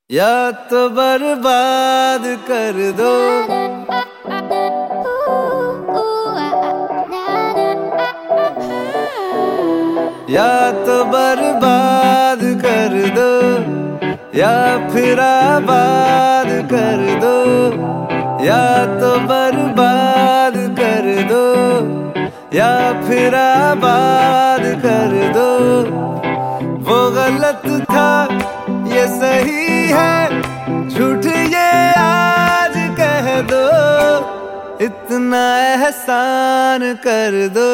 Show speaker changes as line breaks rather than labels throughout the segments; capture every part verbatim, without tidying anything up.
या तो बर्बाद कर दो, या तो बर्बाद कर दो, या फिर आबाद कर दो। या तो बर्बाद कर दो, या फिर आबाद कर दो। वो गलत था ये सही है, झूठ ये आज कह दो। इतना एहसान कर दो,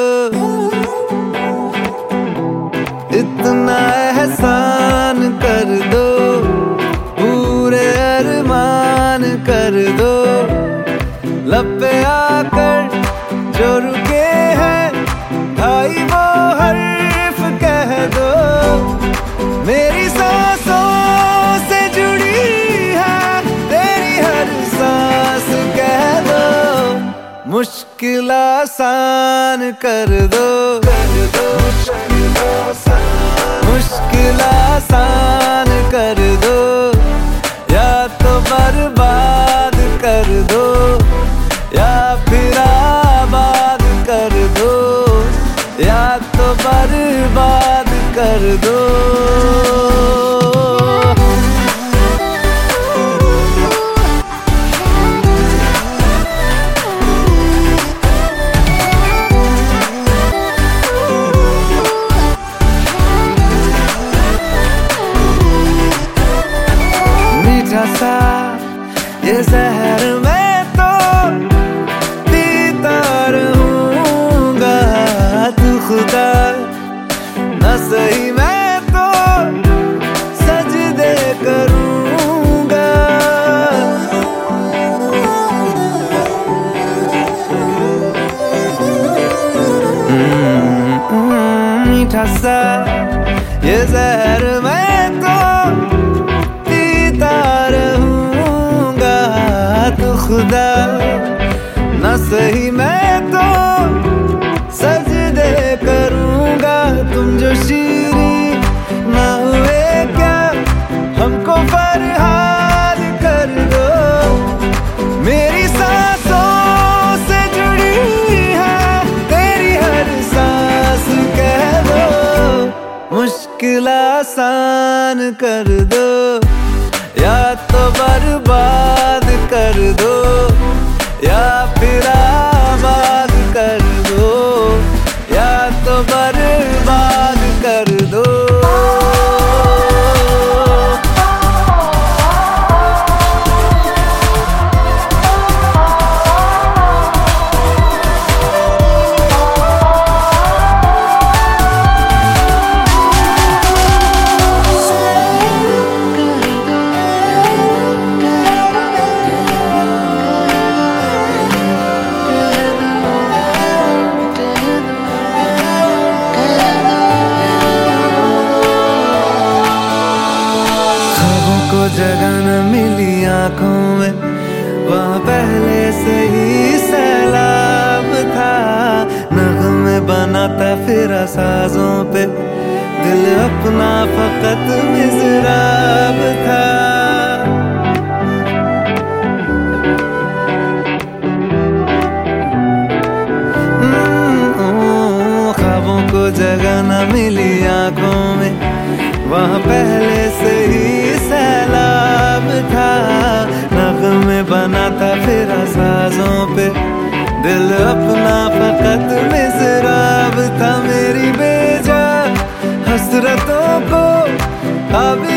इतना एहसान कर दो। पूरे अरमान कर दो, लब पे आकर जो रुके हैं भाई वो हर्फ कह दो। मेरी सांसों से जुड़ी है तेरी हर सांस कह दो। मुश्किल आसान कर दो, कर दो मुश्किल आसान, मुश्किल आसान कर दो। या तो बर्बाद कर दो, या फिर आबाद कर दो। या तो बर्बाद कर दो। मीठा सा ये जहर मैं तो पीता रहूंगा, तू खुदा न सही मैं तो सजदे करूंगा। मीठा सा ये जहर मैं तो पीता रहूंगा, तू खुदा न सही मैं तो सजदे करूंगा। तुम जो शीरी ना हुए क्या, हमको फरहाद कर दो। मेरी सांसों से जुड़ी है तेरी हर सांस कह दो। मुश्किल आसान कर दो, या तो बर्बाद कर दो, या फिर आबाद कर दो। या तो बर्बाद कर दो। जगह न मिली आंखों में, वहाँ पहले से ही सैलाब था। नग़मे बनाता फिर साजों पे, दिल अपना फकत मिज़राब था। ख्वाबों को जगह न मिली आंखों में, वहाँ पहले से ही सैलाब था। नग़मे बनाता फिर साजों पे, दिल अपना फकत मिज़राब था। मेरी बेजा हसरतों को अब